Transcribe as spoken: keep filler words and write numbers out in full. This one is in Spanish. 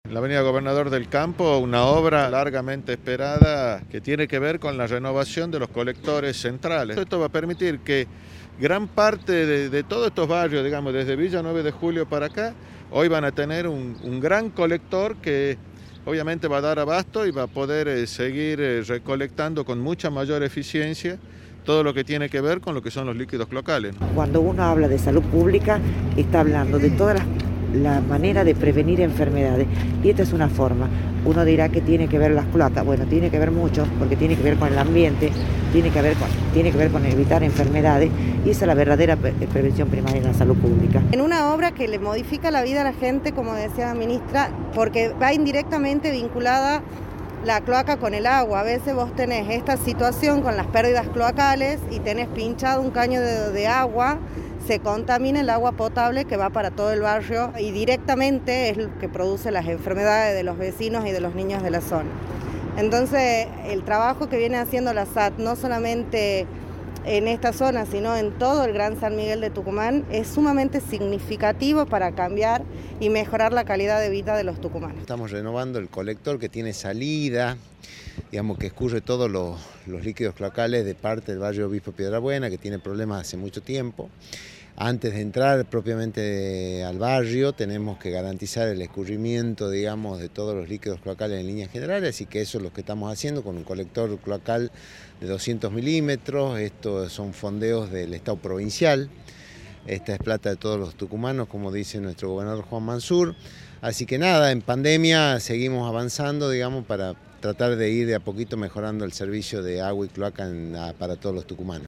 En la avenida Gobernador del Campo, una obra largamente esperada que tiene que ver con la renovación de los colectores centrales. Esto va a permitir que gran parte de, de todos estos barrios, digamos desde Villa nueve de Julio para acá, hoy van a tener un, un gran colector que obviamente va a dar abasto y va a poder eh, seguir eh, recolectando con mucha mayor eficiencia todo lo que tiene que ver con lo que son los líquidos cloacales. Cuando uno habla de salud pública, está hablando de todas las la manera de prevenir enfermedades, y esta es una forma. Uno dirá que tiene que ver las cloacas, bueno, tiene que ver mucho, porque tiene que ver con el ambiente, tiene que ver con, tiene que ver con evitar enfermedades, y esa es la verdadera prevención primaria en la salud pública. En una obra que le modifica la vida a la gente, como decía la ministra, porque va indirectamente vinculada la cloaca con el agua. A veces vos tenés esta situación con las pérdidas cloacales y tenés pinchado un caño de, de agua, se contamina el agua potable que va para todo el barrio y directamente es lo que produce las enfermedades de los vecinos y de los niños de la zona. Entonces, el trabajo que viene haciendo la S A T, no solamente en esta zona, sino en todo el Gran San Miguel de Tucumán, es sumamente significativo para cambiar y mejorar la calidad de vida de los tucumanos. Estamos renovando el colector que tiene salida, digamos que escurre todos los, los líquidos cloacales de parte del barrio Obispo Piedrabuena, que tiene problemas hace mucho tiempo. Antes de entrar propiamente al barrio tenemos que garantizar el escurrimiento, digamos, de todos los líquidos cloacales en líneas generales, así que eso es lo que estamos haciendo con un colector cloacal de doscientos milímetros. Estos son fondeos del Estado provincial. Esta es plata de todos los tucumanos, como dice nuestro gobernador Juan Mansur. Así que nada, en pandemia seguimos avanzando, digamos, para tratar de ir de a poquito mejorando el servicio de agua y cloaca en, para todos los tucumanos.